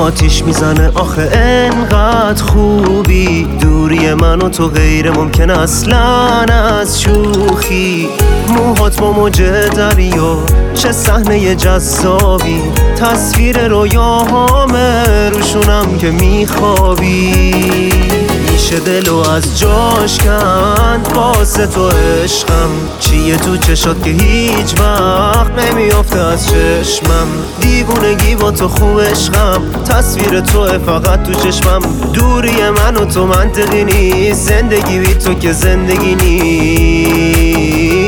آتیش میزنه آخه انقدر خوبی. دوری من و تو غیر ممکن اصلا از شوخی. موهات با موج دریا چه صحنه جذابی. تصویر رویاهامه روشونم که میخوابی. میشه دلو از جاش کند واسه تو عشقم. چیه تو چشات که هیچ وقت نمیافته از چشمم. دیوونگی با تو خوب عشقم. تصویر توه فقط تو چشمم. دوری من و تو منطقی نیست. زندگی بی تو که زندگی نیست.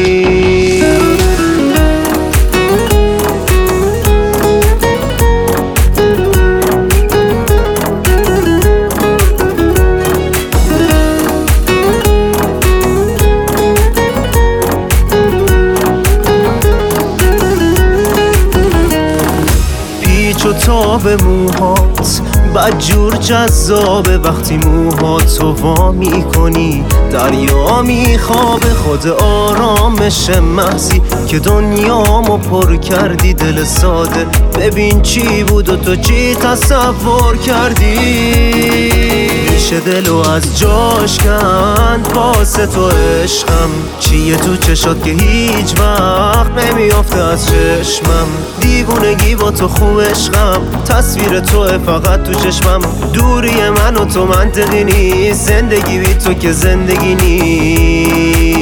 چو تاب موهات بدجور جذابه. وقتی موهاتو وا میکنی دریا میخوابه. خود آرامش محضی که دنیامو پر کردی. دل ساده ببین چی بود و تو چی تصور کردی. میشه دلو از جاش کند واسه تو عشقم. چیه تو چشات که هیچ وقت نمیافته از چشمم. دیوونگی با تو خوب عشقم. تصویر توه فقط تو چشمم. دوری من و تو منطقی نیست. زندگی بی تو که زندگی نیست.